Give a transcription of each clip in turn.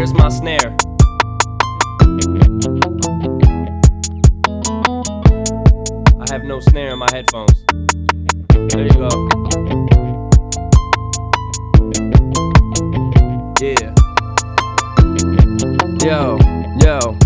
Where's my snare? I have no snare in my headphones. There you go. Yeah. Yo.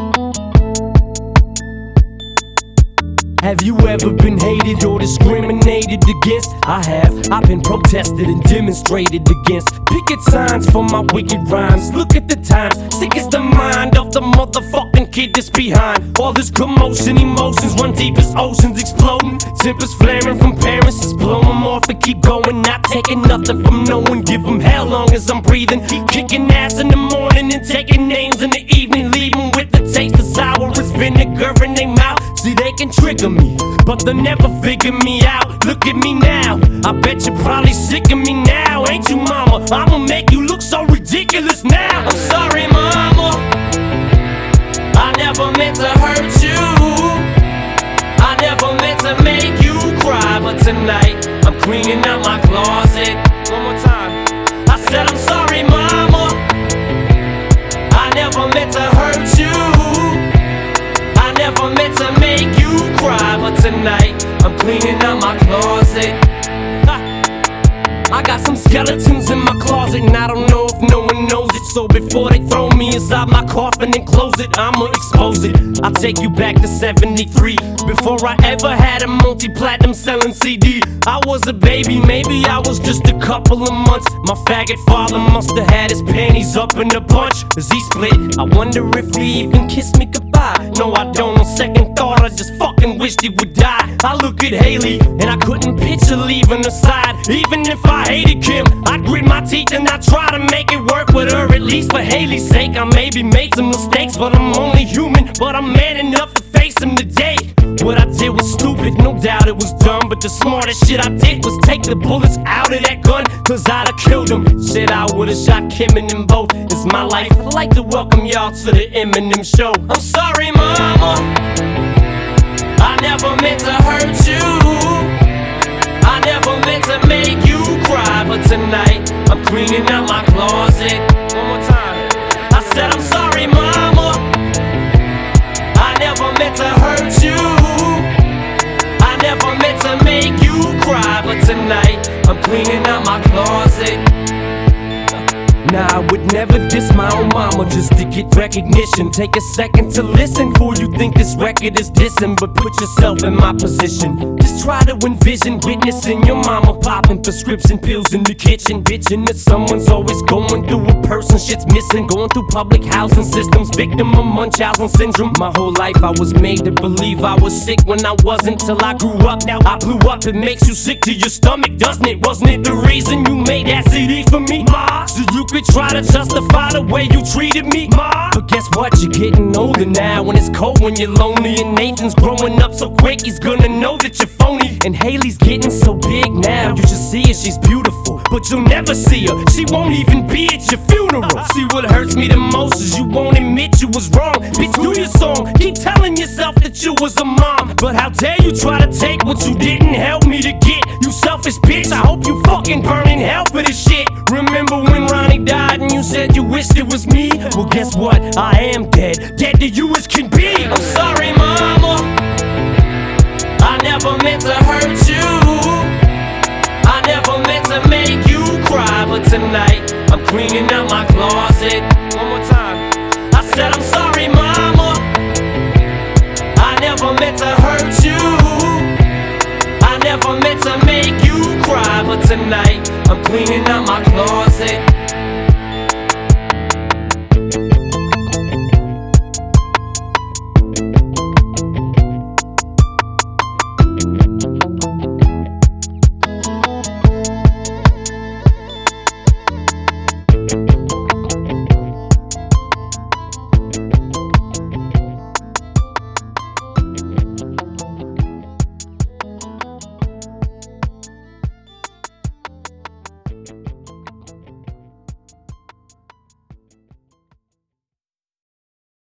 Have you ever been hated or discriminated against? I have. I've been protested and demonstrated against. Picket signs for my wicked rhymes. Look at the times. Sick is the mind of the motherfucking kid that's behind. All this commotion, emotions run deep as oceans exploding. Tempers flaring from parents, just blow them off and keep going. Not taking nothing from no one. Give them hell long as I'm breathing. Keep kicking ass in the morning and taking names in the evening. Leaving with the taste of sour as vinegar in their mouth. See, they can trigger me, but they'll never figure me out. Look at me now, I bet you're probably sick of me now. Ain't you, mama? I'ma make you look so ridiculous now. I'm sorry, mama, I never meant to hurt you. I never meant to make you cry. But tonight, I'm cleaning out my closet. One more time. I said I'm sorry, mama, I never meant to hurt you. I never meant to make you cry, but tonight I'm cleaning out my closet. I got some skeletons in my closet, and I don't know if no one knows it. So before they throw me inside my coffin and close it, I'ma expose it. I'll take you back to 73, before I ever had a multi-platinum selling CD. I was a baby, maybe I was just a couple of months. My faggot father must have had his panties up in a bunch. As he split, I wonder if he even kissed me goodbye. No, I don't. On second thought, I just fucking wished he would die. I look at Haley, and I couldn't picture leaving her side. Even if I hated Kim, I'd grit my teeth and I'd try to make it work with her. At least for Haley's sake, I maybe made some mistakes, but I'm only human. But I'm man enough to face them today. What I did was stupid, no doubt it was dumb, but the smartest shit I did was take the bullets out of that gun, cause I'd have killed him. Shit, I would've shot Kim and them both. It's my life. I'd like to welcome y'all to the Eminem show. I'm sorry, mama, I never meant to hurt you. I never meant to make you cry, but tonight I'm cleaning out my closet. One more time. I said I'm sorry, mama, I never meant to hurt you. I never meant to make you cry, but tonight I'm cleaning out my closet. Nah, I would never diss my own mama just to get recognition. Take a second to listen before you think this record is dissing, but put yourself in my position. Just try to envision witnessing your mama popping prescription pills in the kitchen, bitching that someone's always going through a person shit's missing. Going through public housing systems, victim of Munchausen syndrome. My whole life I was made to believe I was sick when I wasn't, till I grew up. Now I blew up. It makes you sick to your stomach, doesn't it? Wasn't it the reason you made that CD for me, ma? So you could try to justify the way you treated me, ma. But guess what? You're getting older now, and it's cold when you're lonely. And Nathan's growing up so quick, he's gonna know that you're phony. And Haley's getting so big now, you should see her, she's beautiful, but you'll never see her. She won't even be at your funeral. See, what hurts me the most is you won't admit you was wrong. Bitch, do your song, keep telling yourself that you was a mom. But how dare you try to take what you didn't help me to get? You selfish bitch, I hope you fucking burn in hell for this shit. Remember when Ronnie died and you said you wished it was me? Well, guess what? I am dead, dead to you as can be. I'm sorry, mama, I never meant to hurt you. I never meant to make you cry, but tonight I'm cleaning out my closet. One more time. I said I'm sorry, mama, I never meant to hurt you. I never meant to make you cry, but tonight I'm cleaning out my closet.